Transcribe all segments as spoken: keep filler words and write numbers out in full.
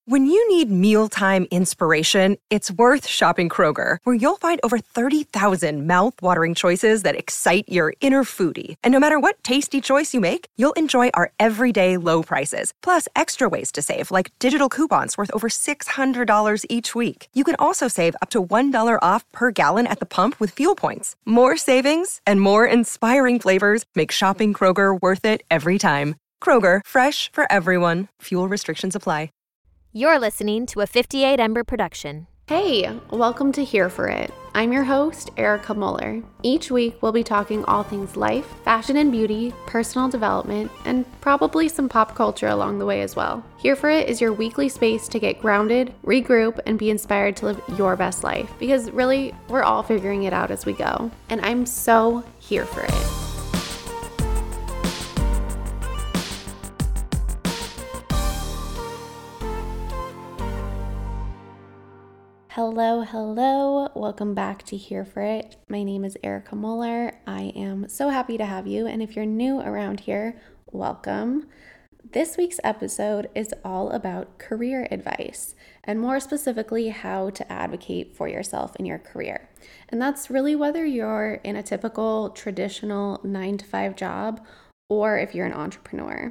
When you need mealtime inspiration, it's worth shopping Kroger, where you'll find over thirty thousand mouth-watering choices that excite your inner foodie. And no matter what tasty choice you make, you'll enjoy our everyday low prices, plus extra ways to save, like digital coupons worth over six hundred dollars each week. You can also save up to one dollar off per gallon at the pump with fuel points. More savings and more inspiring flavors make shopping Kroger worth it every time. Kroger, fresh for everyone. Fuel restrictions apply. You're listening to a fifty-eight Ember production. Hey, welcome to Here For It. I'm your host, Erica Muller. Each week, we'll be talking all things life, fashion and beauty, personal development, and probably some pop culture along the way as well. Here For It is your weekly space to get grounded, regroup, and be inspired to live your best life, because really, we're all figuring it out as we go. And I'm so here for it. Hello, hello. Welcome back to Here For It. My name is Erica Muller. I am so happy to have you. And if you're new around here, welcome. This week's episode is all about career advice, and more specifically, how to advocate for yourself in your career. And that's really whether you're in a typical traditional nine to five job or if you're an entrepreneur.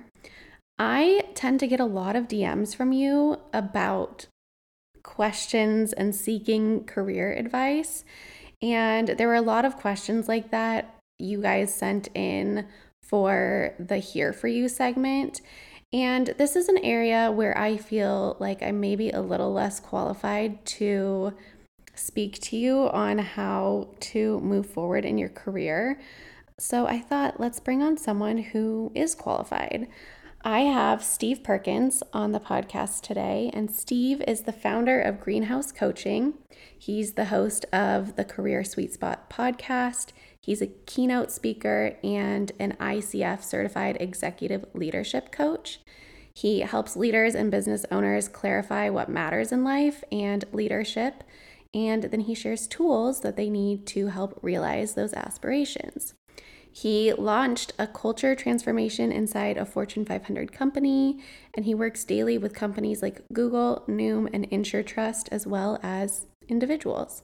I tend to get a lot of D Ms from you about questions and seeking career advice. And there were a lot of questions like that you guys sent in for the Here For You segment. And this is an area where I feel like I'm maybe a little less qualified to speak to you on how to move forward in your career. So I thought, let's bring on someone who is qualified. I have Steve Perkins on the podcast today, and Steve is the founder of Greenhouse Coaching. He's the host of the Career Sweet Spot podcast. He's a keynote speaker and an I C F certified executive leadership coach. He helps leaders and business owners clarify what matters in life and leadership, and then he shares tools that they need to help realize those aspirations. He launched a culture transformation inside a Fortune five hundred company, and he works daily with companies like Google, Noom, and InsureTrust, as well as individuals.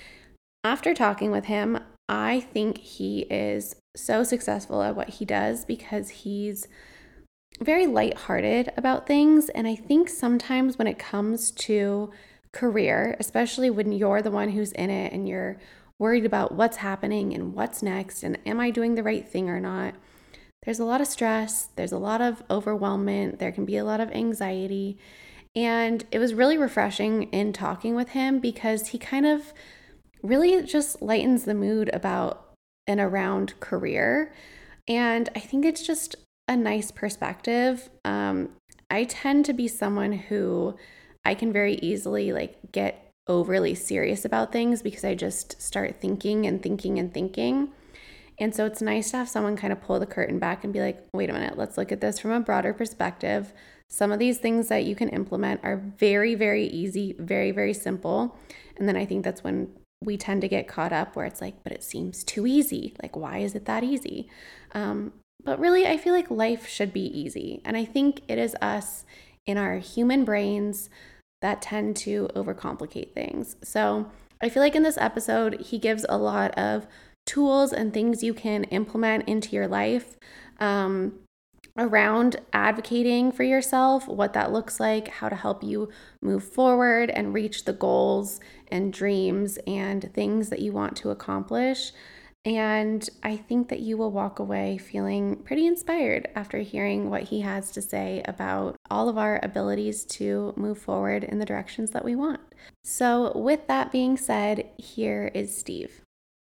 After talking with him, I think he is so successful at what he does because he's very lighthearted about things. And I think sometimes when it comes to career, especially when you're the one who's in it and you're worried about what's happening and what's next and am I doing the right thing or not, there's a lot of stress, there's a lot of overwhelmment, there can be a lot of anxiety. And it was really refreshing in talking with him because he kind of really just lightens the mood about and around career. And I think it's just a nice perspective. Um, I tend to be someone who I can very easily like get overly serious about things because I just start thinking and thinking and thinking. And so it's nice to have someone kind of pull the curtain back and be like, wait a minute, let's look at this from a broader perspective. Some of these things that you can implement are very, very easy, very, very simple. And then I think that's when we tend to get caught up where it's like, but it seems too easy. Like, why is it that easy? Um, but really, I feel like life should be easy. And I think it is us in our human brains that tend to overcomplicate things. So I feel like in this episode, he gives a lot of tools and things you can implement into your life um, around advocating for yourself, what that looks like, how to help you move forward and reach the goals and dreams and things that you want to accomplish. And I think that you will walk away feeling pretty inspired after hearing what he has to say about all of our abilities to move forward in the directions that we want. So with that being said, here is Steve.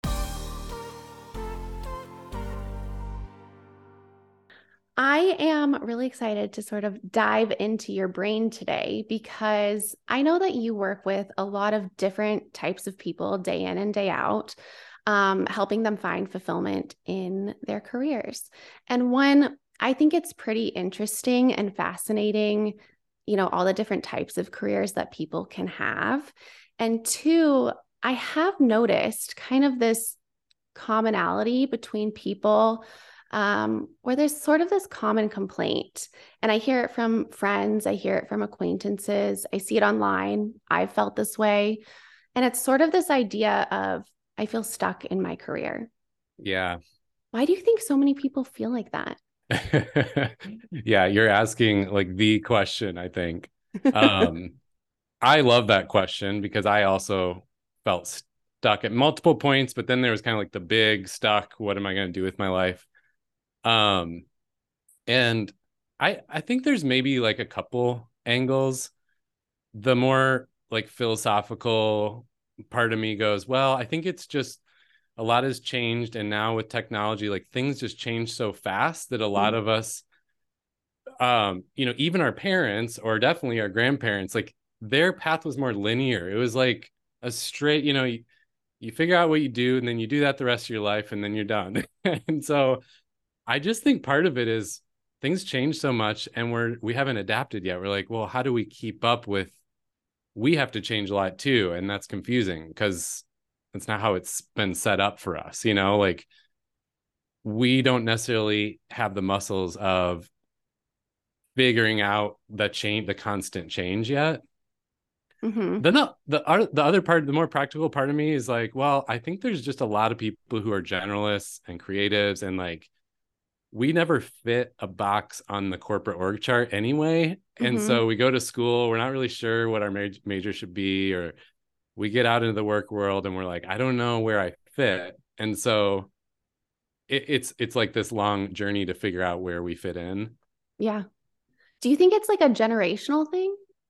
I am really excited to sort of dive into your brain today because I know that you work with a lot of different types of people day in and day out. Um, helping them find fulfillment in their careers. And one, I think it's pretty interesting and fascinating, you know, all the different types of careers that people can have. And two, I have noticed kind of this commonality between people um, where there's sort of this common complaint. And I hear it from friends, I hear it from acquaintances, I see it online. I've felt this way. And it's sort of this idea of, I feel stuck in my career. Yeah. Why do you think so many people feel like that? Yeah, you're asking like the question, I think. Um, I love that question because I also felt stuck at multiple points, but then there was kind of like the big stuck, what am I going to do with my life? Um, and I I think there's maybe like a couple angles. The more like philosophical part of me goes, well, I think it's just a lot has changed, and now with technology, like things just change so fast that a lot Mm. of us, um, you know, even our parents or definitely our grandparents, like their path was more linear. It was like a straight, you know, you, you figure out what you do and then you do that the rest of your life and then you're done. And so I just think part of it is things change so much and we're we haven't adapted yet. We're like, well, how do we keep up with, we have to change a lot too, and that's confusing because it's not how it's been set up for us, you know, like we don't necessarily have the muscles of figuring out the change, the constant change yet. Mm-hmm. Then the, the the other part, the more practical part of me is like, well, I think there's just a lot of people who are generalists and creatives, and like we never fit a box on the corporate org chart anyway. And Mm-hmm. so we go to school, we're not really sure what our major, major should be, or we get out into the work world and we're like, I don't know where I fit. And so it, it's it's like this long journey to figure out where we fit in. Yeah. Do you think it's like a generational thing?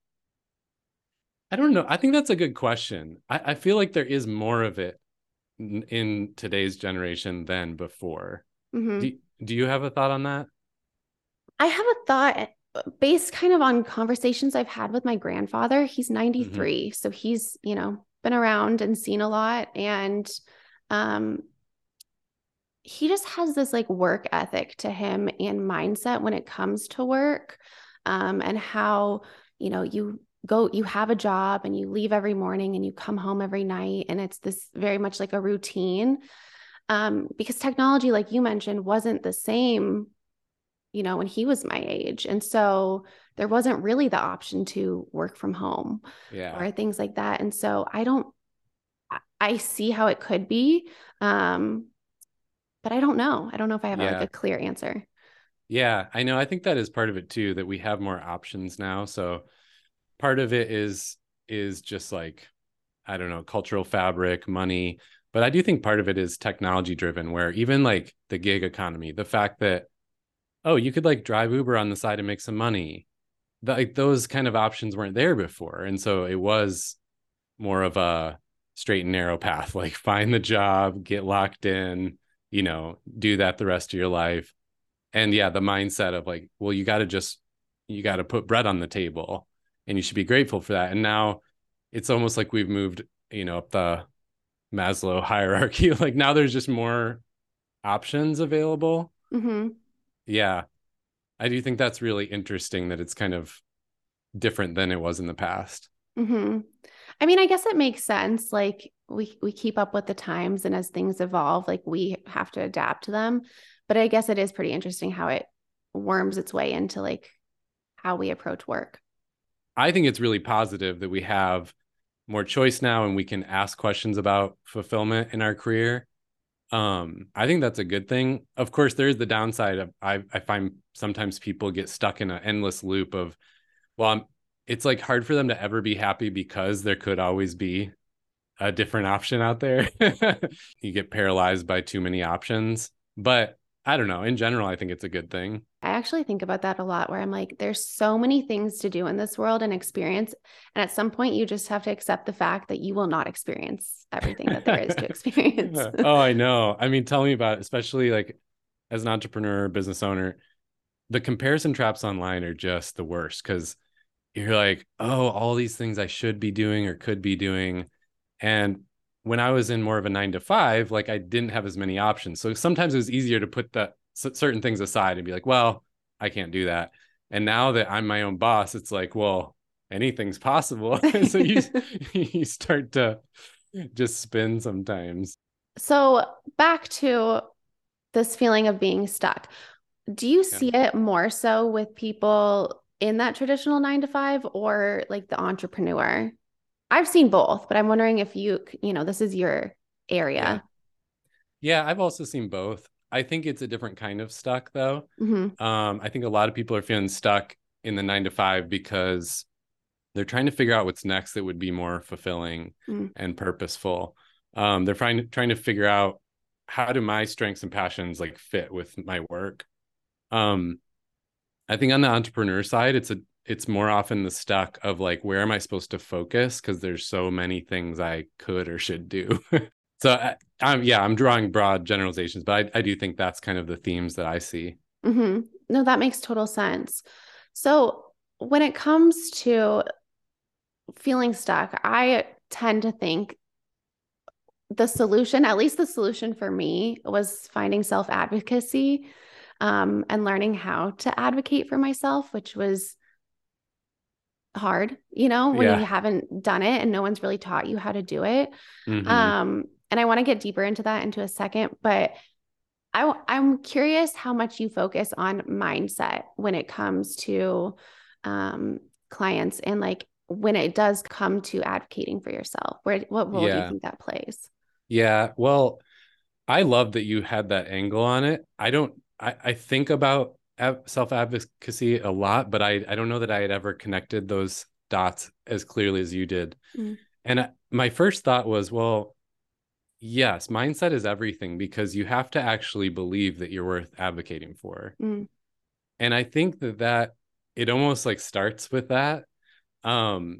I don't know. I think that's a good question. I, I feel like there is more of it in, in today's generation than before. Mm-hmm. Do, do you have a thought on that? I have a thought based kind of on conversations I've had with my grandfather. He's ninety-three, mm-hmm. So he's, you know, been around and seen a lot. And um, he just has this like work ethic to him and mindset when it comes to work, um, and how, you know, you go, you have a job and you leave every morning and you come home every night. And it's this very much like a routine, um, because technology, like you mentioned, wasn't the same, you know, when he was my age. And so there wasn't really the option to work from home, yeah, or things like that. And so I don't, I see how it could be, um, but I don't know. I don't know if I have yeah. a, like a clear answer. Yeah, I know. I think that is part of it too, that we have more options now. So part of it is is just like, I don't know, cultural fabric, money. But I do think part of it is technology driven, where even like the gig economy, the fact that, oh, you could like drive Uber on the side and make some money. That, like those kind of options weren't there before. And so it was more of a straight and narrow path, like find the job, get locked in, you know, do that the rest of your life. And yeah, the mindset of like, well, you got to just, you got to put bread on the table and you should be grateful for that. And now it's almost like we've moved, you know, up the Maslow hierarchy. Like now there's just more options available. Mm-hmm. Yeah. I do think that's really interesting that it's kind of different than it was in the past. Mm-hmm. I mean, I guess it makes sense. Like we, we keep up with the times, and as things evolve, like we have to adapt to them. But I guess it is pretty interesting how it worms its way into like how we approach work. I think it's really positive that we have more choice now and we can ask questions about fulfillment in our career. Um, I think that's a good thing. Of course, there's the downside of I, I find sometimes people get stuck in an endless loop of, well, I'm, it's like hard for them to ever be happy because there could always be a different option out there. You get paralyzed by too many options. But I don't know. In general, I think it's a good thing. I actually think about that a lot, where I'm like, there's so many things to do in this world and experience. And at some point, you just have to accept the fact that you will not experience everything that there is to experience. Oh, I know. I mean, tell me about it, especially like as an entrepreneur, business owner, the comparison traps online are just the worst because you're like, oh, all these things I should be doing or could be doing. And when I was in more of a nine to five, like I didn't have as many options. So sometimes it was easier to put the certain things aside and be like, well, I can't do that. And now that I'm my own boss, it's like, well, anything's possible. And so you, you start to just spin sometimes. So back to this feeling of being stuck. Do you Yeah. see it more so with people in that traditional nine to five or like the entrepreneur? I've seen both, but I'm wondering if you, you know, this is your area. Yeah. Yeah, I've also seen both. I think it's a different kind of stuck though. Mm-hmm. Um, I think a lot of people are feeling stuck in the nine to five because they're trying to figure out what's next that would be more fulfilling mm. and purposeful. Um, they're trying, trying to figure out, how do my strengths and passions like fit with my work? Um, I think on the entrepreneur side, it's a, it's more often the stuck of like, where am I supposed to focus? Because there's so many things I could or should do. So I, I'm, yeah, I'm drawing broad generalizations, but I, I do think that's kind of the themes that I see. Mm-hmm. No, that makes total sense. So when it comes to feeling stuck, I tend to think the solution, at least the solution for me, was finding self-advocacy um, and learning how to advocate for myself, which was hard, you know, when Yeah. you haven't done it and no one's really taught you how to do it. Mm-hmm. Um, and I want to get deeper into that into a second, but I, I'm curious how much you focus on mindset when it comes to um, clients and like when it does come to advocating for yourself. Where, what role yeah. do you think that plays? Yeah, well, I love that you had that angle on it. I don't, I, I think about self-advocacy a lot, but I, I don't know that I had ever connected those dots as clearly as you did. Mm. And I, my first thought was, well, yes, mindset is everything because you have to actually believe that you're worth advocating for. Mm. And I think that that it almost like starts with that. Um,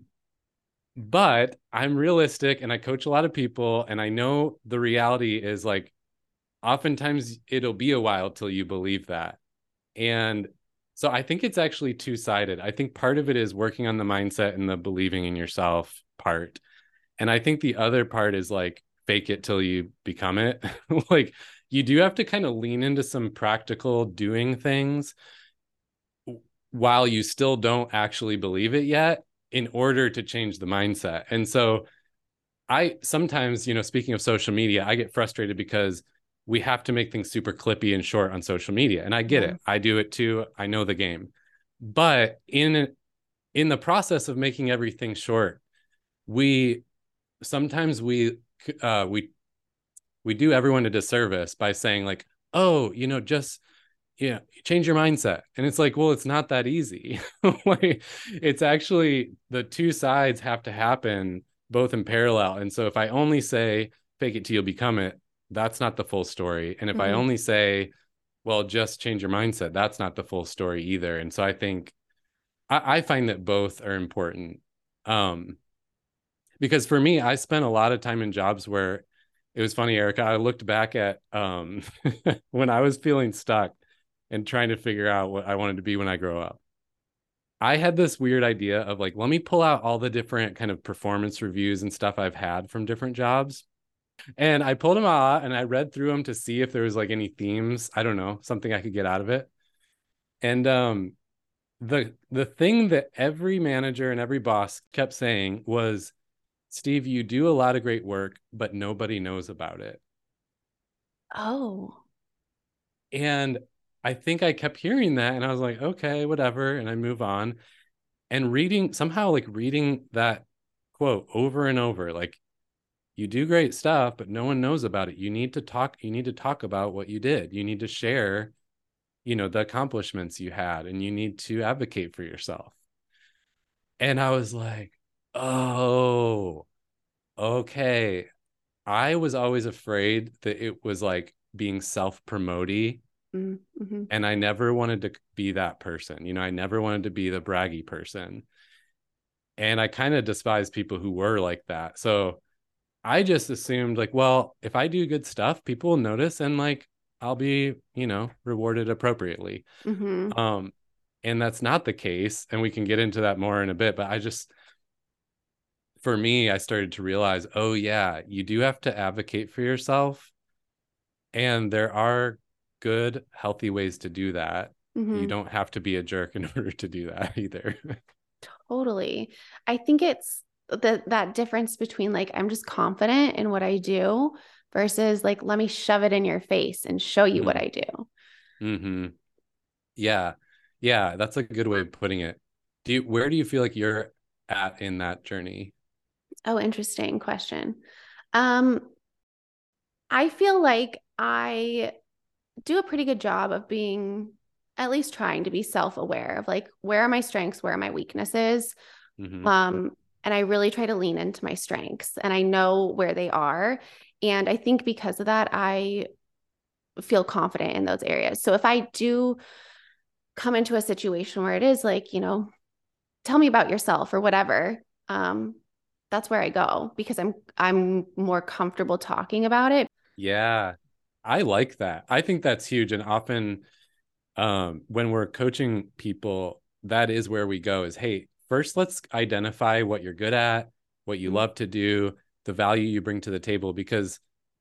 But I'm realistic and I coach a lot of people, and I know the reality is like oftentimes it'll be a while till you believe that. And so I think it's actually two-sided. I think part of it is working on the mindset and the believing in yourself part. And I think the other part is like fake it till you become it. Like you do have to kind of lean into some practical doing things while you still don't actually believe it yet, in order to change the mindset. And so I sometimes, you know, speaking of social media, I get frustrated because we have to make things super clippy and short on social media. And I get yeah. it. I do it too. I know the game. But in in the process of making everything short, we sometimes we uh we we do everyone a disservice by saying like, oh, you know, just yeah, change your mindset. And it's like, well, it's not that easy. Like, it's actually the two sides have to happen both in parallel. And so if I only say fake it till you become it, that's not the full story. And if mm-hmm. I only say, well, just change your mindset, that's not the full story either. And so I think I, I find that both are important. Um, because for me, I spent a lot of time in jobs where it was funny, Erica, I looked back at um, when I was feeling stuck and trying to figure out what I wanted to be when I grow up. I had this weird idea of like, let me pull out all the different kind of performance reviews and stuff I've had from different jobs. And I pulled them out and I read through them to see if there was like any themes, I don't know, something I could get out of it. And um, the the thing that every manager and every boss kept saying was, Steve, you do a lot of great work, but nobody knows about it. Oh. And I think I kept hearing that and I was like, okay, whatever. And I move on and reading somehow like reading that quote over and over, like you do great stuff, but no one knows about it. You need to talk, you need to talk about what you did. You need to share, you know, the accomplishments you had, and you need to advocate for yourself. And I was like, oh, okay. I was always afraid that it was like being self-promoty. Mm-hmm. And I never wanted to be that person. You know, I never wanted to be the braggy person. And I kind of despise people who were like that. So I just assumed like, well, if I do good stuff, people will notice and like, I'll be, you know, rewarded appropriately. Mm-hmm. Um, and that's not the case. And we can get into that more in a bit, but I just, for me, I started to realize, oh yeah, you do have to advocate for yourself. And there are good, healthy ways to do that. Mm-hmm. You don't have to be a jerk in order to do that either. Totally. I think it's the, that difference between like, I'm just confident in what I do versus like, let me shove it in your face and show you Mm-hmm. what I do. Mm-hmm. Yeah. Yeah. That's a good way of putting it. Do you, where do you feel like you're at in that journey? Oh, interesting question. Um, I feel like I do a pretty good job of being, at least trying to be self-aware of like, where are my strengths? Where are my weaknesses? Mm-hmm. Um, and I really try to lean into my strengths and I know where they are. And I think because of that, I feel confident in those areas. So if I do come into a situation where it is like, you know, tell me about yourself or whatever, um, that's where I go because I'm I'm more comfortable talking about it. Yeah. I like that. I think that's huge. And often um, when we're coaching people, that is where we go is, hey, first let's identify what you're good at, what you Mm-hmm. love to do, the value you bring to the table, because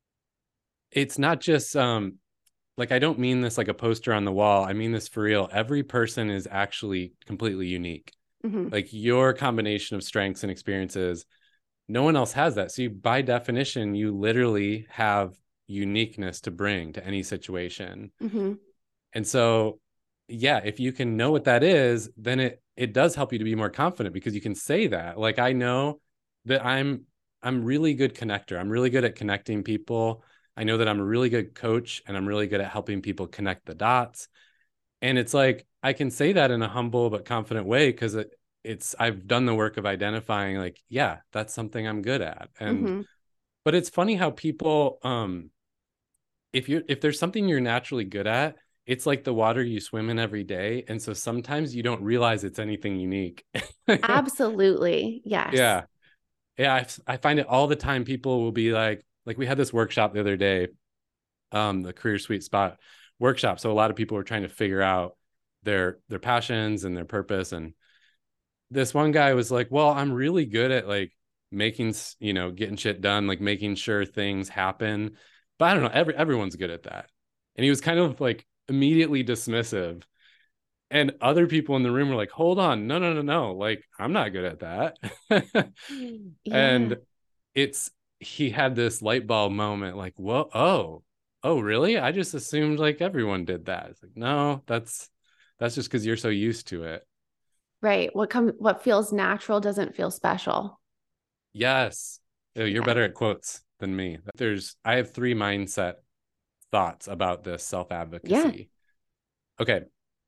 it's not just um, like, I don't mean this like a poster on the wall. I mean this for real. Every person is actually completely unique. Mm-hmm. Like your combination of strengths and experiences, no one else has that. So you, by definition, you literally have uniqueness to bring to any situation. Mm-hmm. And so, yeah, if you can know what that is, then it it does help you to be more confident because you can say that. Like, I know that I'm I'm really good connector. I'm really good at connecting people. I know that I'm a really good coach and I'm really good at helping people connect the dots. And it's like I can say that in a humble but confident way because it it's I've done the work of identifying like, yeah, that's something I'm good at. And Mm-hmm. but it's funny how people um if you if there's something you're naturally good at, it's like the water you swim in every day. And so sometimes you don't realize it's anything unique. Absolutely. Yes. Yeah. Yeah. I, I find it all the time. People will be like, like we had this workshop the other day, um, the Career Sweet Spot workshop. So a lot of people were trying to figure out their their passions and their purpose. And this one guy was like, well, I'm really good at like making, you know, getting shit done, like making sure things happen. But I don't know, every everyone's good at that. And he was kind of like immediately dismissive. And other people in the room were like, hold on, no, no, no, no. Like, I'm not good at that. Yeah. And it's he had this light bulb moment, like, whoa, oh, oh, really? I just assumed like everyone did that. It's like, no, that's that's just because you're so used to it. Right. What come what feels natural doesn't feel special. Yes. Oh, you're Yeah. better at quotes than me. There's I have three mindset thoughts about this Yeah. self-advocacy. Okay.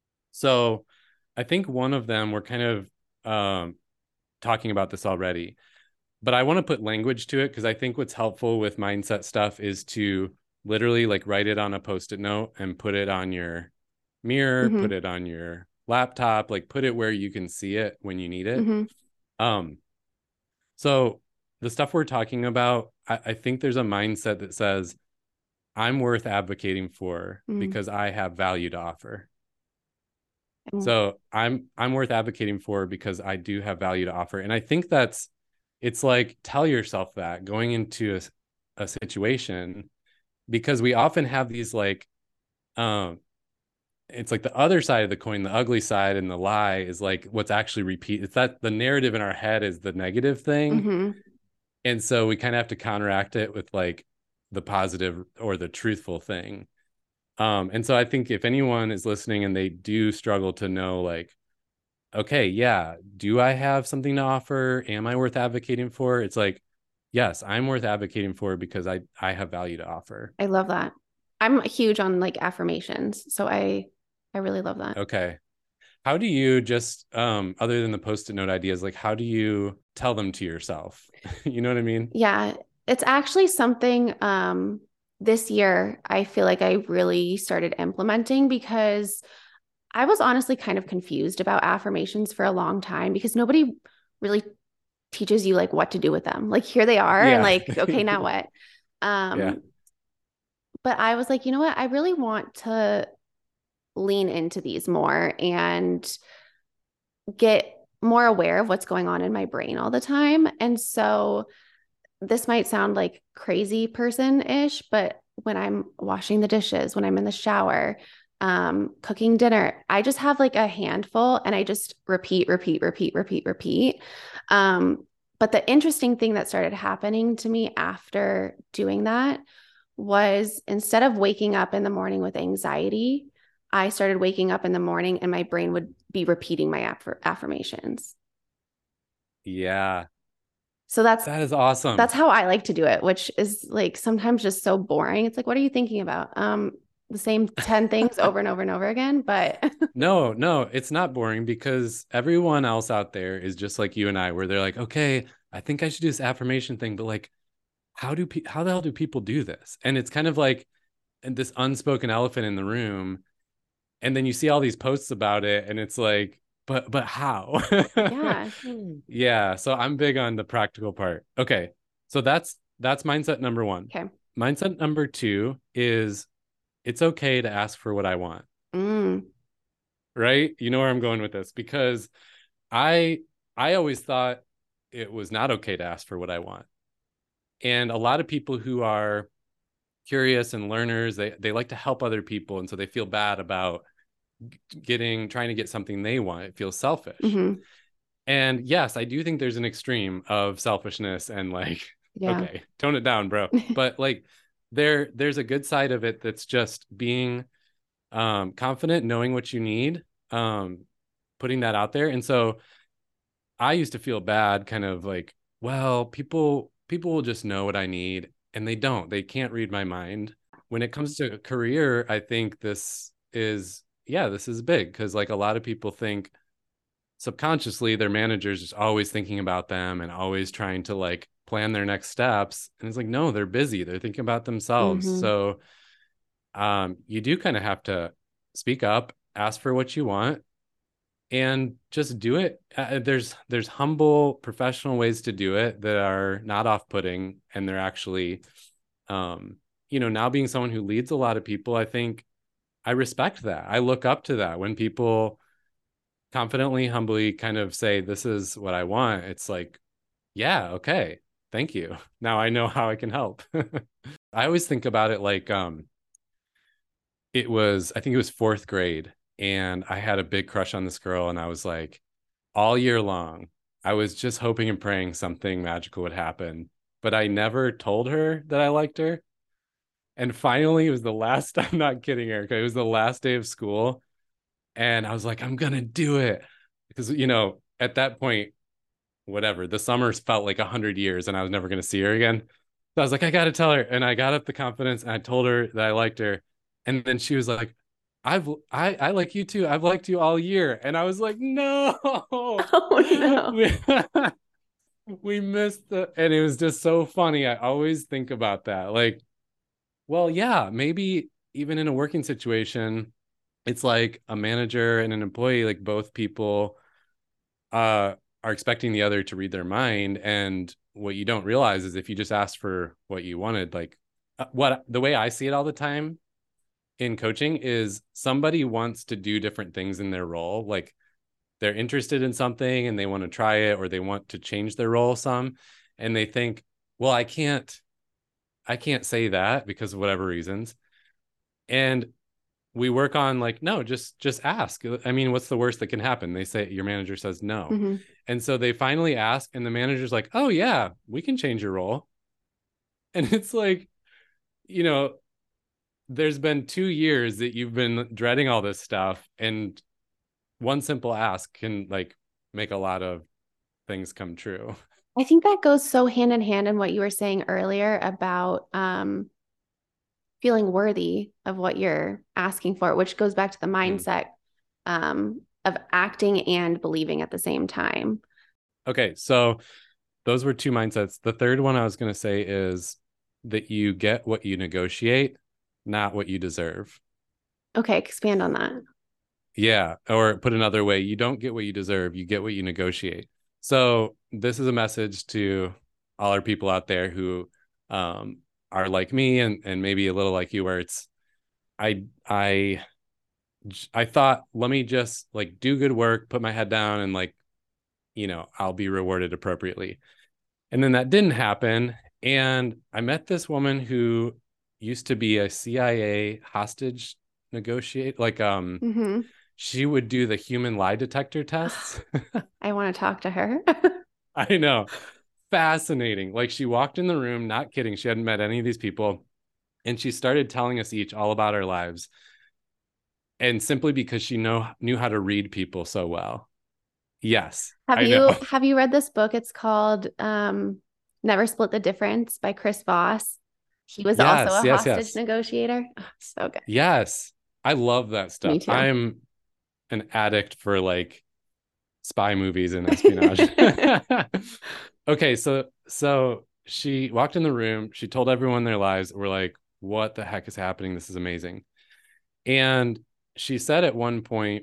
So I think one of them, we're kind of um, talking about this already, but I want to put language to it because I think what's helpful with mindset stuff is to literally like write it on a post-it note and put it on your mirror, Mm-hmm. put it on your laptop, like put it where you can see it when you need it. Mm-hmm. Um, so the stuff we're talking about, I, I think there's a mindset that says, I'm worth advocating for Mm-hmm. because I have value to offer. Mm-hmm. So I'm I'm worth advocating for because I do have value to offer. And I think that's it's like tell yourself that going into a, a situation, because we often have these like um it's like the other side of the coin, the ugly side, and the lie is like what's actually repeat. It's that the narrative in our head is the negative thing. Mm-hmm. And so we kind of have to counteract it with like the positive or the truthful thing. Um, and so I think if anyone is listening and they do struggle to know, like, okay, yeah, do I have something to offer? Am I worth advocating for? It's like, yes, I'm worth advocating for because I I have value to offer. I love that. I'm huge on like affirmations. So I I really love that. Okay. How do you just um other than the post-it note ideas, like how do you tell them to yourself? You know what I mean? Yeah. It's actually something um this year I feel like I really started implementing because I was honestly kind of confused about affirmations for a long time because nobody really teaches you like what to do with them. Like here they are and Yeah. like, okay, now what? Um, Yeah. but I was like, you know what? I really want to lean into these more and get more aware of what's going on in my brain all the time. And so this might sound like crazy person-ish, but when I'm washing the dishes, when I'm in the shower, um, cooking dinner, I just have like a handful and I just repeat, repeat, repeat, repeat, repeat. Um, but the interesting thing that started happening to me after doing that was instead of waking up in the morning with anxiety, I started waking up in the morning and my brain would be repeating my aff- affirmations. Yeah. So that's That is awesome. That's how I like to do it, which is like sometimes just so boring. It's like, what are you thinking about? Um, the same ten things over and over and over again. But no, no, it's not boring because everyone else out there is just like you and I, where they're like, okay, I think I should do this affirmation thing, but like, how do pe- how the hell do people do this? And it's kind of like this unspoken elephant in the room. And then you see all these posts about it, and it's like, but but how? yeah. Yeah. So I'm big on the practical part. Okay. So that's that's mindset number one. Okay. Mindset number two is it's okay to ask for what I want. Mm. Right? You know where I'm going with this, because I I always thought it was not okay to ask for what I want. And a lot of people who are curious and learners, they they like to help other people, and so they feel bad about getting trying to get something they want. It feels selfish. Mm-hmm. And yes, I do think there's an extreme of selfishness and like, yeah. okay, tone it down, bro. But like there there's a good side of it that's just being um confident, knowing what you need, um putting that out there. And so I used to feel bad, kind of like, well, people people will just know what I need, and they don't. They can't read my mind. When it comes to a career, I think this is yeah, this is big, because like a lot of people think subconsciously their managers just always thinking about them and always trying to like plan their next steps. And it's like, no, they're busy. They're thinking about themselves. Mm-hmm. So um, you do kind of have to speak up, ask for what you want, and just do it. Uh, there's there's humble, professional ways to do it that are not off-putting, and they're actually, um, you know, now being someone who leads a lot of people, I think I respect that. I look up to that when people confidently, humbly kind of say, this is what I want. It's like, yeah, okay, thank you. Now I know how I can help. I always think about it like, um, it was, I think it was fourth grade, and I had a big crush on this girl, and I was like, all year long, I was just hoping and praying something magical would happen, but I never told her that I liked her. And finally, it was the last, I'm not kidding, Erica, it was the last day of school. And I was like, I'm going to do it. Because, you know, at that point, whatever, the summers felt like a hundred years and I was never going to see her again. So I was like, I got to tell her. And I got up the confidence and I told her that I liked her. And then she was like, I've, I, I like you too. I've liked you all year. And I was like, no, oh, no. we, we missed the, and it was just so funny. I always think about that. Like, well, yeah, maybe even in a working situation, it's like a manager and an employee, like both people uh, are expecting the other to read their mind. And what you don't realize is if you just ask for what you wanted, like uh, what the way I see it all the time in coaching is somebody wants to do different things in their role. Like they're interested in something and they want to try it, or they want to change their role some. And they think, well, I can't, I can't say that because of whatever reasons. And we work on like, no, just just ask. I mean, what's the worst that can happen? They say, your manager says no. Mm-hmm. And so they finally ask, and the manager's like, oh yeah, we can change your role. And it's like, you know, there's been two years that you've been dreading all this stuff, and one simple ask can like make a lot of things come true. I think that goes so hand in hand in what you were saying earlier about um feeling worthy of what you're asking for, which goes back to the mindset mm. um, of acting and believing at the same time. Okay, so those were two mindsets. The third one I was going to say is that you get what you negotiate, not what you deserve. Okay, expand on that. Yeah, or put another way, you don't get what you deserve, you get what you negotiate. So this is a message to all our people out there who um, are like me and and maybe a little like you, where it's I I I thought, let me just like do good work, put my head down, and like, you know, I'll be rewarded appropriately. And then that didn't happen. And I met this woman who used to be a C I A hostage negotiate, like um mm-hmm. she would do the human lie detector tests. I want to talk to her. I know. Fascinating. Like she walked in the room, not kidding, she hadn't met any of these people, And she started telling us each all about our lives. And simply because she know, knew how to read people so well. Yes. Have I you know. have you read this book? It's called um, Never Split the Difference by Chris Voss. He was also Yes, a yes, hostage yes. negotiator. Oh, so good. Yes. I love that Me stuff. too. I'm an addict for like spy movies and espionage. Okay, so so she walked in the room, she told everyone their lives. We're like, what the heck is happening? This is amazing. And she said at one point,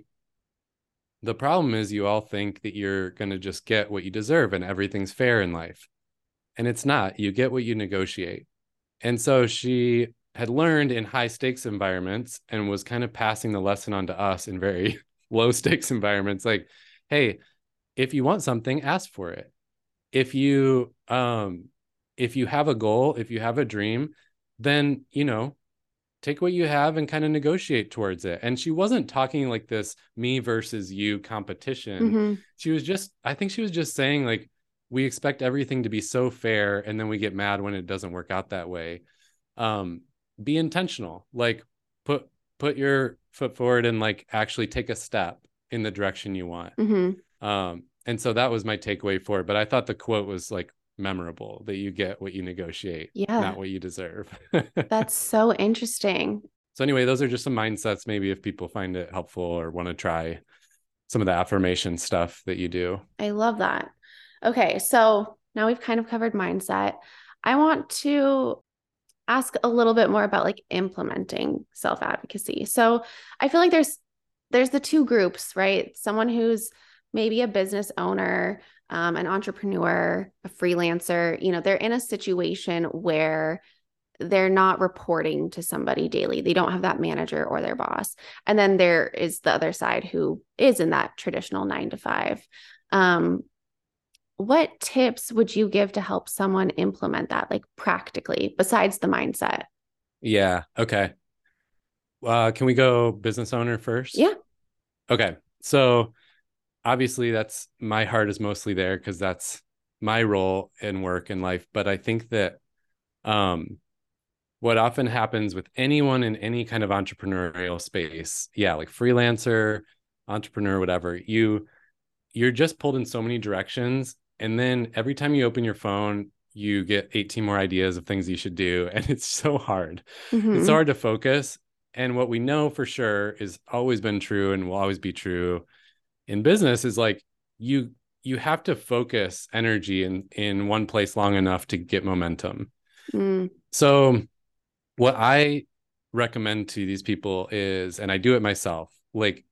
the problem is you all think that you're going to just get what you deserve and everything's fair in life. And it's not. You get what you negotiate. And so she had learned in high stakes environments and was kind of passing the lesson on to us in very low stakes environments. Like, hey, if you want something, ask for it. If you, um, if you have a goal, if you have a dream, then, you know, take what you have and kind of negotiate towards it. And she wasn't talking like this me versus you competition. Mm-hmm. She was just, I think she was just saying like, we expect everything to be so fair and then we get mad when it doesn't work out that way. Um, be intentional, like put, put your foot forward and like actually take a step in the direction you want. Mm-hmm. Um, and so that was my takeaway for it. But I thought the quote was like memorable, that you get what you negotiate, Yeah. not what you deserve. That's so interesting. So anyway, those are just some mindsets, maybe if people find it helpful or want to try some of the affirmation stuff that you do. I love that. Okay, so now we've kind of covered mindset. I want to ask a little bit more about like implementing self-advocacy. So I feel like there's there's the two groups, right? Someone who's maybe a business owner, um, an entrepreneur, a freelancer, you know, they're in a situation where they're not reporting to somebody daily. They don't have that manager or their boss. And then there is the other side who is in that traditional nine to five. Um, what tips would you give to help someone implement that, like practically, besides the mindset? Yeah. Okay. Uh, can we go business owner first? Yeah. Okay. So obviously that's my heart is mostly there because that's my role in work and life. But I think that um, what often happens with anyone in any kind of entrepreneurial space, yeah, like freelancer, entrepreneur, whatever, you you're just pulled in so many directions. And then every time you open your phone, you get eighteen more ideas of things you should do. And it's so hard. Mm-hmm. It's so hard to focus. And what we know for sure is always been true and will always be true in business is like you you have to focus energy in in one place long enough to get momentum. Mm. So what I recommend to these people is, and I do it myself, like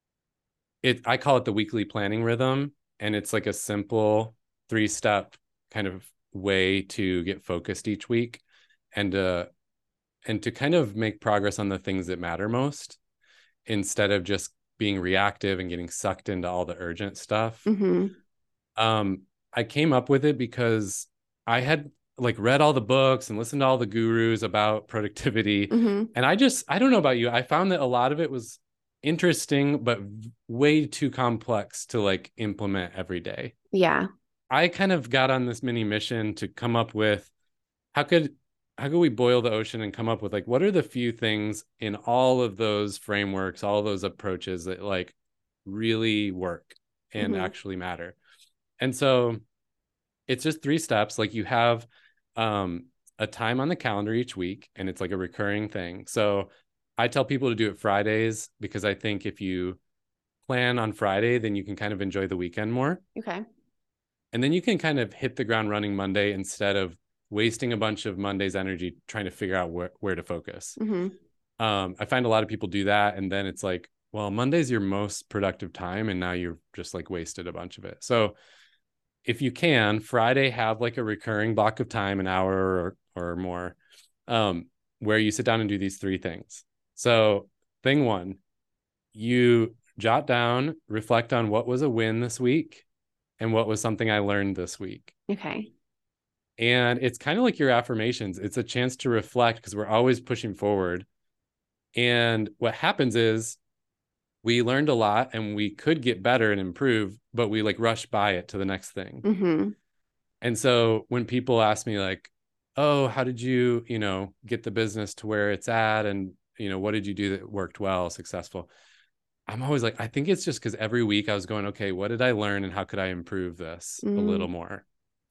it I call it the weekly planning rhythm, and it's like a simple three-step kind of way to get focused each week and uh and to kind of make progress on the things that matter most instead of just being reactive and getting sucked into all the urgent stuff. Mm-hmm. Um, I came up with it because I had like read all the books and listened to all the gurus about productivity. Mm-hmm. And I just, I don't know about you. I found that a lot of it was interesting, but way too complex to like implement every day. Yeah. I kind of got on this mini mission to come up with how could how could we boil the ocean and come up with like what are the few things in all of those frameworks, all those approaches that like really work and Mm-hmm. actually matter. And so it's just three steps. Like you have um a time on the calendar each week and it's like a recurring thing. So I tell people to do it Fridays because I think if you plan on Friday, then you can kind of enjoy the weekend more. Okay. And then you can kind of hit the ground running Monday instead of wasting a bunch of Monday's energy trying to figure out where, where to focus. Mm-hmm. Um, I find a lot of people do that. And then it's like, well, Monday's your most productive time. And now you're just like wasted a bunch of it. So if you can, Friday, have like a recurring block of time, an hour or, or more, um, where you sit down and do these three things. So thing one, you jot down, reflect on what was a win this week and what was something I learned this week. Okay. And it's kind of like your affirmations. It's a chance to reflect because we're always pushing forward. And what happens is we learned a lot and we could get better and improve, but we like rush by it to the next thing. Mm-hmm. And so when people ask me like, oh, how did you, you know, get the business to where it's at? And, you know, what did you do that worked well, successful? I'm always like, I think it's just because every week I was going, okay, what did I learn and how could I improve this mm. a little more?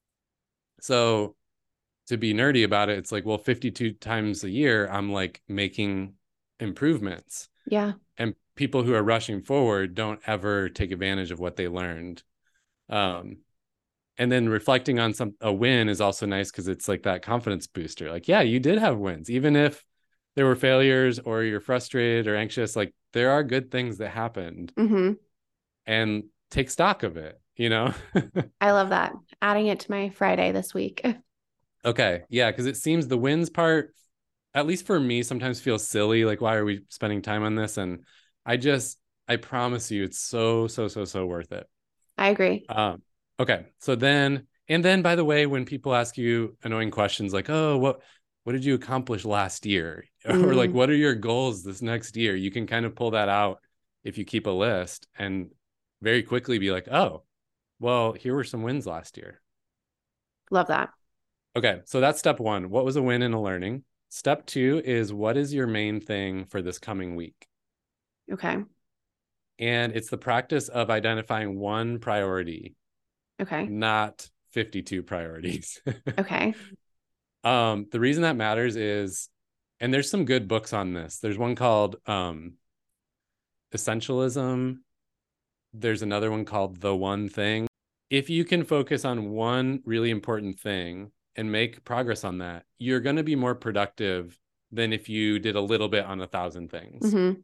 So to be nerdy about it, it's like, well, fifty-two times a year, I'm like making improvements. Yeah. And people who are rushing forward don't ever take advantage of what they learned. Um, and then reflecting on some a win is also nice because it's like that confidence booster. Like, yeah, you did have wins, even if there were failures or you're frustrated or anxious. Like, there are good things that happened, mm-hmm. and take stock of it. You know. I love that. Adding it to my Friday this week. Okay, yeah, because it seems the wins part, at least for me, sometimes feels silly. Like, why are we spending time on this? And I just, I promise you, it's so, so, so, so worth it. I agree. Um, okay. So then, and then by the way, when people ask you annoying questions like, oh, what, what did you accomplish last year? Mm. Or like, what are your goals this next year? You can kind of pull that out if you keep a list and very quickly be like, oh, well, here were some wins last year. Love that. Okay. So that's step one. What was a win in a learning? Step two is, what is your main thing for this coming week? Okay. And it's the practice of identifying one priority. Okay. Not fifty-two priorities. Okay. Um, the reason that matters is, and there's some good books on this. There's one called um, Essentialism. There's another one called The One Thing. If you can focus on one really important thing and make progress on that, you're going to be more productive than if you did a little bit on a thousand things. Mm-hmm.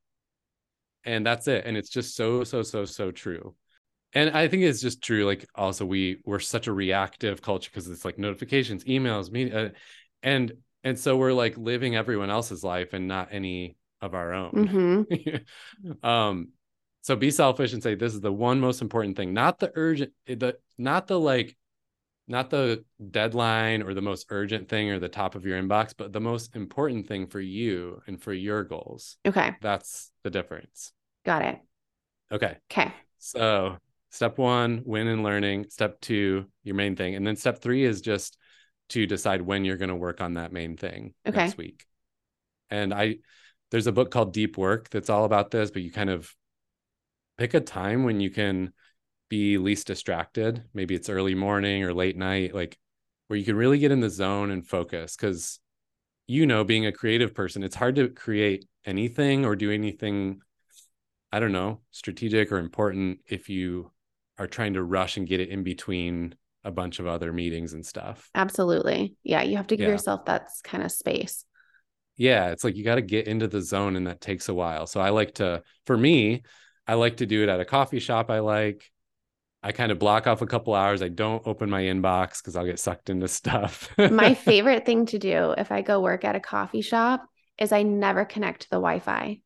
And that's it. And it's just so, so, so, so true. And I think it's just true. Like, also, we we're such a reactive culture because it's like notifications, emails, media, uh, and and so we're like living everyone else's life and not any of our own. Mm-hmm. um, so be selfish and say, this is the one most important thing, not the urgent, the not the like, not the deadline or the most urgent thing or the top of your inbox, but the most important thing for you and for your goals. Okay. That's the difference. Got it. Okay. Okay. So step one, win in learning. Step two, your main thing. And then step three is just to decide when you're going to work on that main thing okay. next week. And I, there's a book called Deep Work that's all about this, but you kind of pick a time when you can be least distracted. Maybe it's early morning or late night, like where you can really get in the zone and focus. Because, you know, being a creative person, it's hard to create anything or do anything, I don't know, strategic or important if you are trying to rush and get it in between a bunch of other meetings and stuff. Absolutely. Yeah. You have to give yeah. yourself that kind of space. Yeah. It's like, you got to get into the zone, and that takes a while. So I like to, for me, I like to do it at a coffee shop. I like, I kind of block off a couple hours. I don't open my inbox because I'll get sucked into stuff. My favorite thing to do if I go work at a coffee shop is I never connect to the Wi-Fi.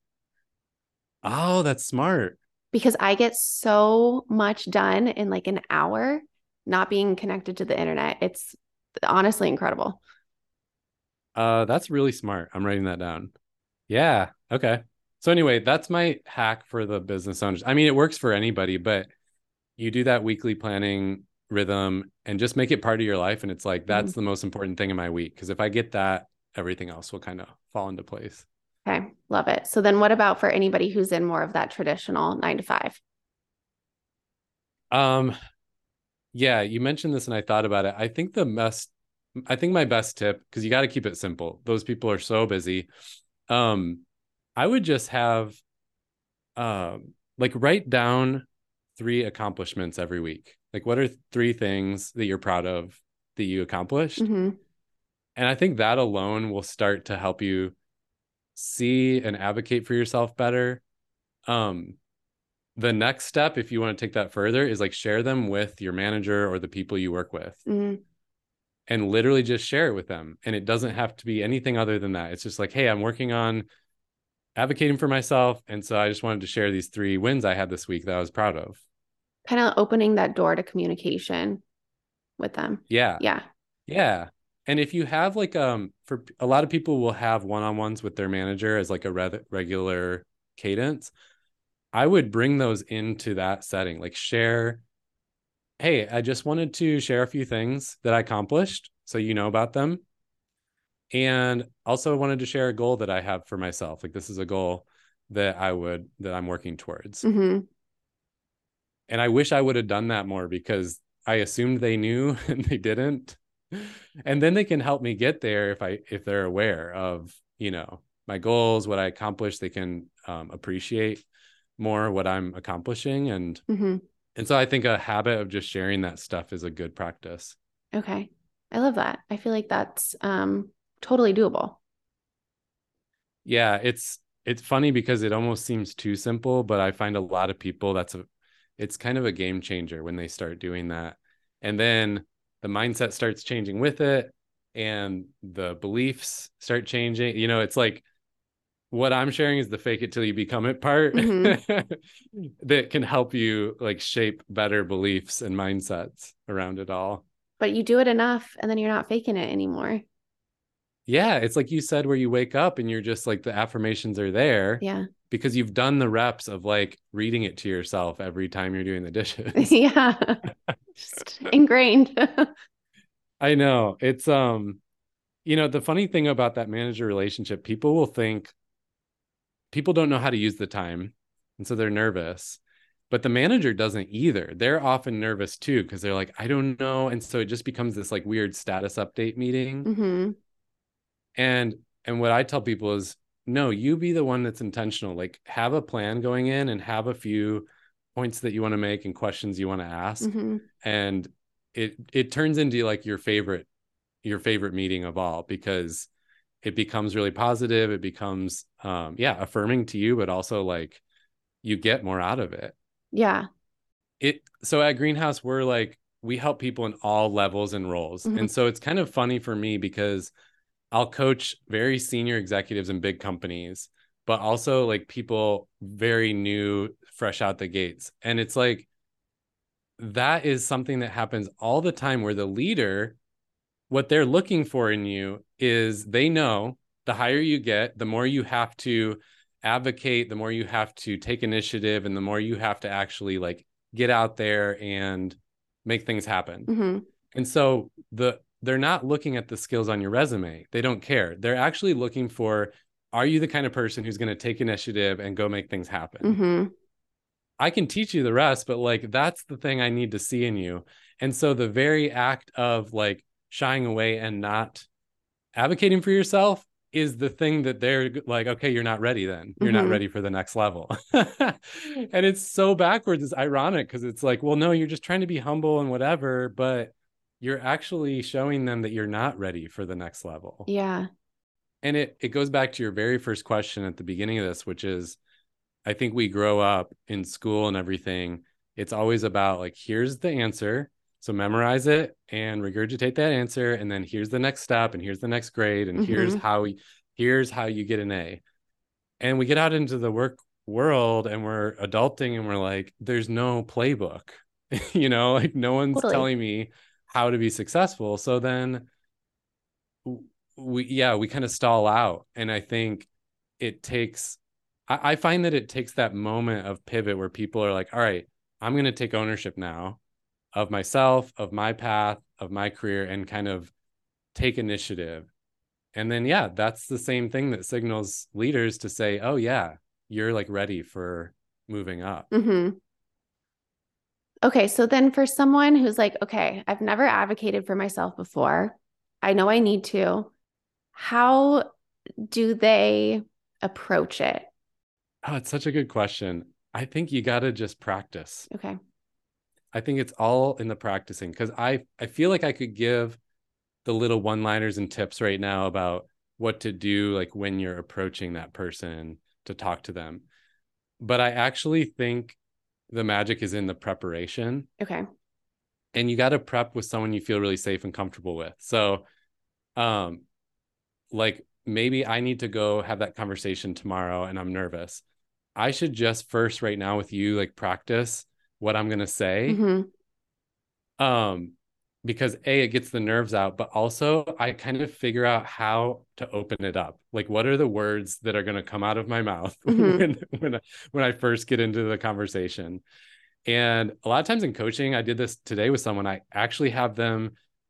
Oh, that's smart. Because I get so much done in like an hour not being connected to the internet. It's honestly incredible. Uh, that's really smart. I'm writing that down. Yeah. Okay. So anyway, that's my hack for the business owners. I mean, it works for anybody, but you do that weekly planning rhythm and just make it part of your life. And it's like, that's mm-hmm. the most important thing in my week. Because if I get that, everything else will kind of fall into place. Okay. Love it. So then what about for anybody who's in more of that traditional nine to five? Um, yeah, you mentioned this and I thought about it. I think the best, I think my best tip, because you got to keep it simple. Those people are so busy. Um, I would just have, um, like write down three accomplishments every week. Like, what are three things that you're proud of that you accomplished? Mm-hmm. And I think that alone will start to help you see and advocate for yourself better. Um, the next step, if you want to take that further, is like share them with your manager or the people you work with. Mm-hmm. And literally just share it with them. And it doesn't have to be anything other than that. It's just like, hey, I'm working on advocating for myself. And so I just wanted to share these three wins I had this week that I was proud of. Kind of opening that door to communication with them. Yeah. Yeah. Yeah. And if you have like, um, for a lot of people will have one-on-ones with their manager as like a re- regular cadence. I would bring those into that setting, like share, hey, I just wanted to share a few things that I accomplished so you know about them. And also wanted to share a goal that I have for myself. Like, this is a goal that I would, that I'm working towards. Mm-hmm. And I wish I would have done that more, because I assumed they knew and they didn't. And then they can help me get there if I, if they're aware of, you know, my goals, what I accomplished. They can um, appreciate more what I'm accomplishing. And, Mm-hmm. and so I think a habit of just sharing that stuff is a good practice. Okay. I love that. I feel like that's um, totally doable. Yeah. It's, it's funny because it almost seems too simple, but I find a lot of people, that's a, it's kind of a game changer when they start doing that. And then the mindset starts changing with it, and the beliefs start changing. You know, it's like, what I'm sharing is the fake it till you become it part. Mm-hmm. that can help you like shape better beliefs and mindsets around it all. But you do it enough and then you're not faking it anymore. Yeah. It's like you said, where you wake up and you're just like, the affirmations are there. Yeah. Because you've done the reps of like reading it to yourself every time you're doing the dishes. Yeah. Just ingrained. I know. It's, um, you know, the funny thing about that manager relationship, people will think, people don't know how to use the time. And so they're nervous, but the manager doesn't either. They're often nervous too, because they're like, I don't know. And so it just becomes this like weird status update meeting. Mm-hmm. And, and what I tell people is, no, you be the one that's intentional. Like, have a plan going in and have a few points that you want to make and questions you want to ask. Mm-hmm. And it, it turns into like your favorite, your favorite meeting of all, because it becomes really positive. It becomes, um, yeah, affirming to you, but also like you get more out of it. Yeah. It, so at Greenhouse, we're like, we help people in all levels and roles. Mm-hmm. And so it's kind of funny for me because I'll coach very senior executives in big companies, but also like people very new, fresh out the gates. And it's like, that is something that happens all the time, where the leader, what they're looking for in you is, they know the higher you get, the more you have to advocate, the more you have to take initiative, and the more you have to actually like get out there and make things happen. Mm-hmm. And so the, they're not looking at the skills on your resume. They don't care. They're actually looking for, are you the kind of person who's going to take initiative and go make things happen? Mm-hmm. I can teach you the rest, but like, that's the thing I need to see in you. And so the very act of like shying away and not advocating for yourself is the thing that they're like, okay, you're not ready then. You're mm-hmm. not ready for the next level. And it's so backwards. It's ironic because it's like, well, no, you're just trying to be humble and whatever, but you're actually showing them that you're not ready for the next level. Yeah. And it, it goes back to your very first question at the beginning of this, which is, I think we grow up in school and everything. It's always about like, here's the answer. So memorize it and regurgitate that answer. And then here's the next step, and here's the next grade. And mm-hmm. here's how we, here's how you get an A. And we get out into the work world and we're adulting and we're like, there's no playbook, you know, like no one's totally. telling me how to be successful. So then we, yeah, we kind of stall out. And I think it takes, I, I find that it takes that moment of pivot where people are like, all right, I'm going to take ownership now of myself, of my path, of my career, and kind of take initiative. And then, yeah, that's the same thing that signals leaders to say, oh yeah, you're like ready for moving up. Mm-hmm. Okay. So then for someone who's like, okay, I've never advocated for myself before, I know I need to, how do they approach it? Oh, it's such a good question. I think you got to just practice. Okay. I think it's all in the practicing, because I, I feel like I could give the little one-liners and tips right now about what to do, like when you're approaching that person to talk to them. But I actually think the magic is in the preparation. Okay. And you got to prep with someone you feel really safe and comfortable with. So, um, like maybe I need to go have that conversation tomorrow and I'm nervous. I should just first right now with you, like practice what I'm going to say. Mm-hmm. Um, because A, it gets the nerves out, but also I kind of figure out how to open it up. Like, what are the words that are going to come out of my mouth mm-hmm. when, when, I, when I first get into the conversation. And a lot of times in coaching, I did this today with someone, I actually have them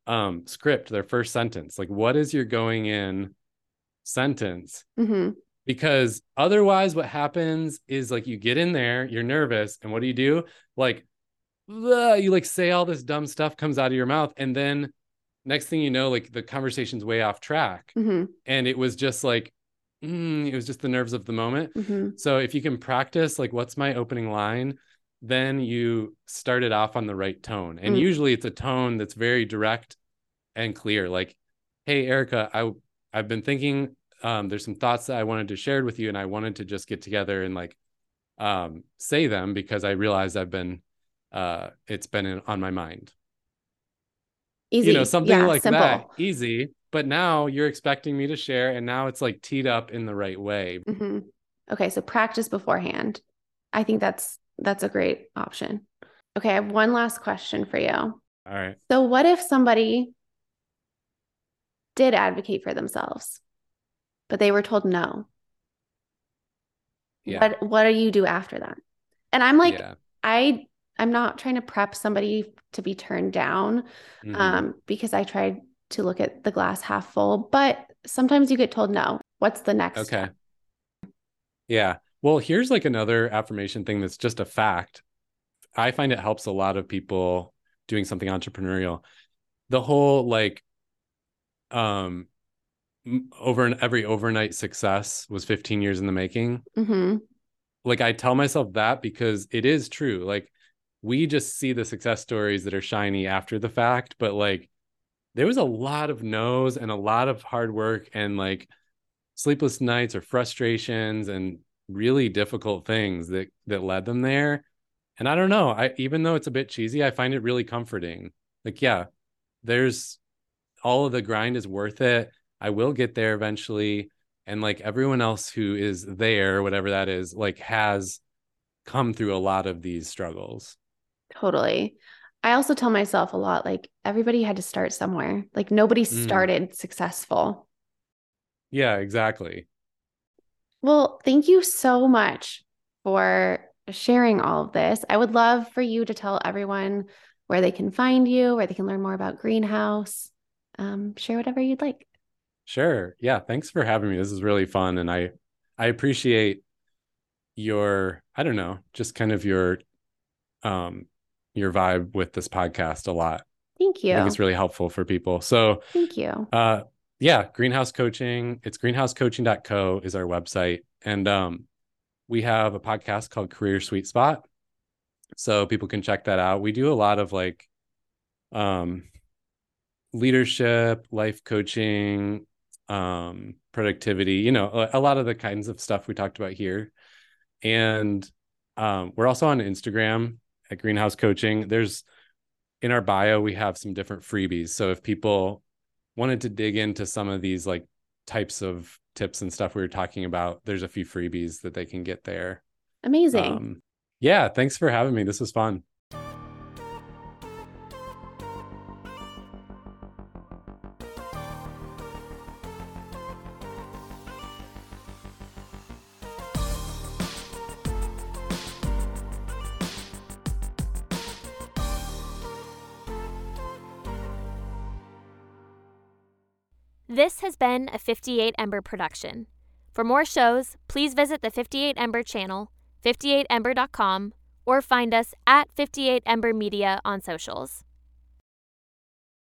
um, script, their first sentence. Like, what is your going in sentence? Mm-hmm. Because otherwise what happens is like you get in there, you're nervous, and what do you do? Like, ugh, you like say all this dumb stuff comes out of your mouth, and then next thing you know, like the conversation's way off track. Mm-hmm. And it was just like, mm, it was just the nerves of the moment. Mm-hmm. So if you can practice, like, what's my opening line? Then you start it off on the right tone. And Mm. usually it's a tone that's very direct and clear. Like, hey, Erica, I, I've been thinking, um, there's some thoughts that I wanted to share with you, and I wanted to just get together and like um, say them because I realized I've been, uh, it's been in, on my mind. Easy. You know, something yeah, like simple. that. Easy. But now you're expecting me to share, and now it's like teed up in the right way. Mm-hmm. Okay, so practice beforehand. I think that's that's a great option. Okay, I have one last question for you. All right. So what if somebody did advocate for themselves, but they were told no? Yeah. What what do you do after that? And I'm like, Yeah. I I'm not trying to prep somebody to be turned down, Mhm. um, because I tried to look at the glass half full, but sometimes you get told no. What's the next Okay. step? Yeah. Well, here's like another affirmation thing that's just a fact. I find it helps a lot of people doing something entrepreneurial. The whole like um over and every overnight success was fifteen years in the making. Mm-hmm. Like, I tell myself that because it is true. Like, we just see the success stories that are shiny after the fact, but like there was a lot of no's and a lot of hard work and like sleepless nights or frustrations and really difficult things that that led them there. And I don't know, I even though it's a bit cheesy, I find it really comforting. Like, yeah, there's all of the grind is worth it. I will get there eventually. And like everyone else who is there, whatever that is, like has come through a lot of these struggles. Totally. I also tell myself a lot, like everybody had to start somewhere. Like nobody Mm. started successful. Yeah, exactly. Well, thank you so much for sharing all of this. I would love for you to tell everyone where they can find you, where they can learn more about Greenhouse. Um, share whatever you'd like. Sure. Yeah. Thanks for having me. This is really fun. And I, I appreciate your, I don't know, just kind of your, um, your vibe with this podcast a lot. Thank you. I think it's really helpful for people. So, Thank you. uh, yeah, Greenhouse Coaching. It's greenhouse coaching dot co is our website. And, um, we have a podcast called Career Sweet Spot. So people can check that out. We do a lot of like, um, leadership, life coaching, um, productivity, you know, a, a lot of the kinds of stuff we talked about here. And um, we're also on Instagram at Greenhouse Coaching. There's in our bio, we have some different freebies. So if people wanted to dig into some of these like types of tips and stuff we were talking about, there's a few freebies that they can get there. Amazing. Um, yeah, thanks for having me. This was fun. This has been a fifty-eight Ember production. For more shows, please visit the fifty-eight Ember channel, fifty-eight ember dot com, or find us at fifty-eight Ember Media on socials.